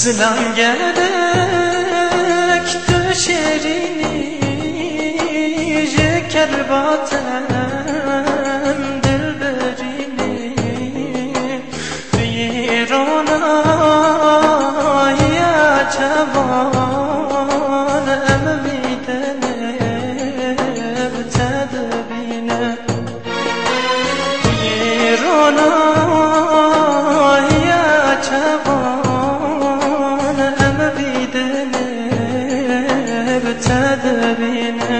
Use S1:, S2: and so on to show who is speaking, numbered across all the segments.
S1: İslam gerek düşerini Kerbaten dilberini Virona ya çavan emvidene tedbine Virona ya çavan emvidene tedbine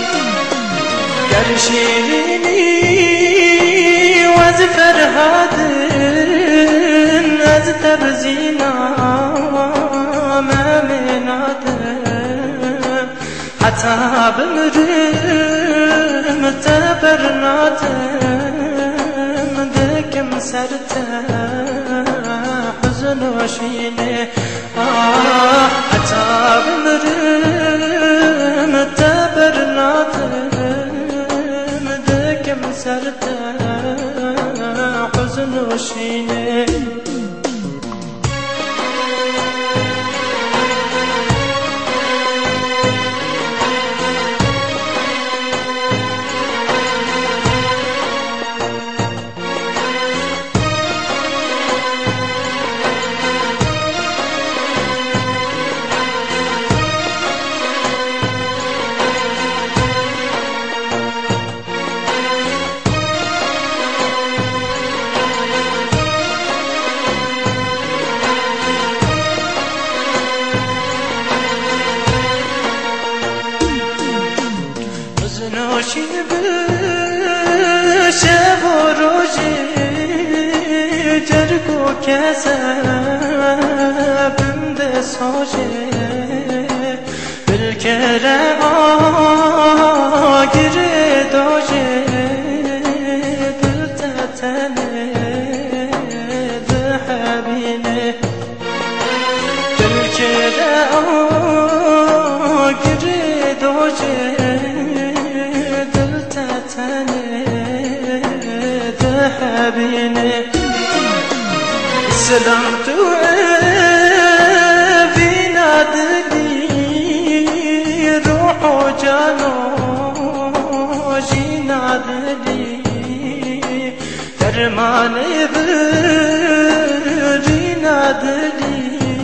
S1: Gerşirini vaz ferhadın az terzina meminadım Hatta bümrüm tebernadım Dekim serte hüzün hoşine Hatta bümrüm tebernadım سرت حزن و شینه نوشین شب و روزی جرگ و کسبم ده ساجه بالکره آگر داجه دل تتنه ده حبینه بالکره آگر داجه حبيني سلمت فينا دلي روح وجانو جينا دلي درماني برينا دلي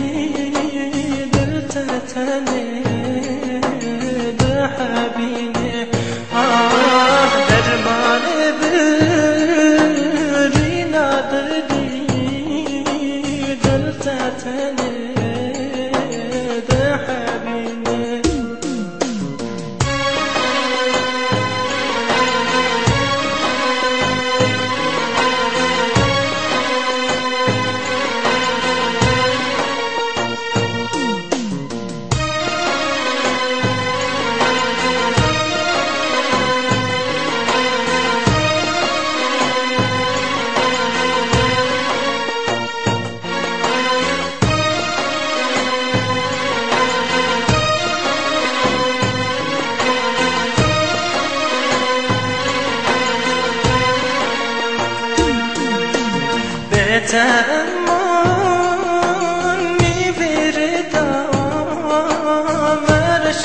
S1: دلتتني ده حبيني درماني تأمني بردا مرش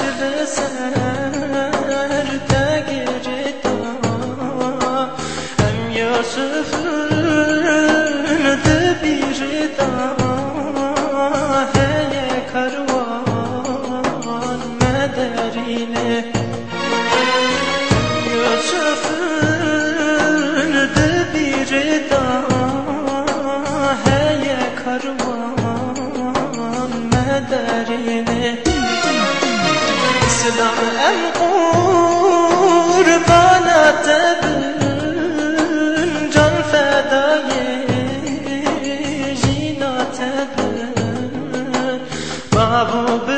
S1: بسر تقردا أم يوسف دبيردا هي كروان مدرينه يوسف دبيردا İslam en kurbana tebün can fedayı jina tebün Mahbub